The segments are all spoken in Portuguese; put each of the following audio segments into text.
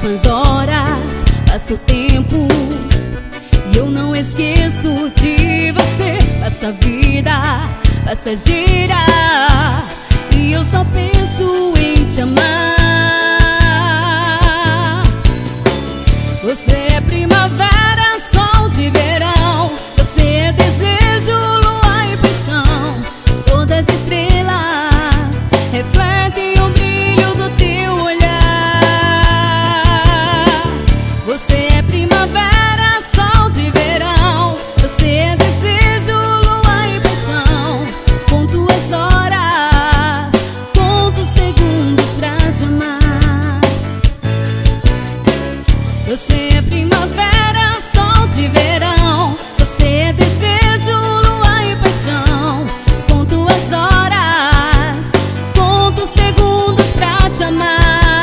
Passam as horas, passa o tempo e eu não esqueço de você. Passa a vida, passa a girar e eu só penso em te amar. Você é primavera, sol de verão. Você é desejo, lua e paixão. Todas as estrelas refletem o brilho do teu olhar. Você é primavera, sol de verão. Você é desejo, lua e paixão. Conto as horas, conto segundos pra te amar. Você é primavera, sol de verão. Você é desejo, lua e paixão. Conto as horas, conto segundos pra te amar.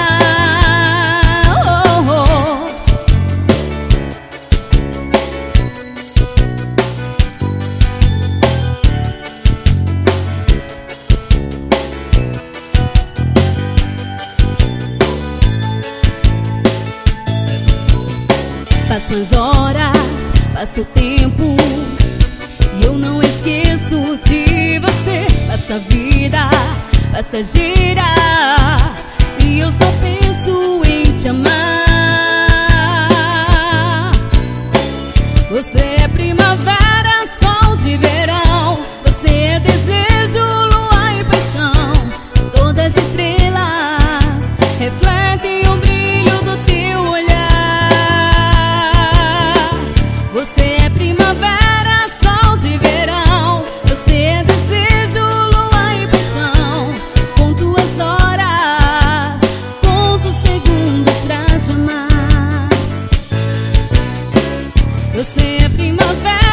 Passam as horas, passa o tempo e eu não esqueço de você. Passa a vida, passa a girar e eu só penso em te amar. Você é primavera, sol de verão. Você é desejo, lua e paixão. Todas as estrelas refletem o brilho do teu olhar. Você é primavera, sol de verão. Você é desejo, lua e paixão. Conto as horas, conto segundos pra te amar. Você é primavera.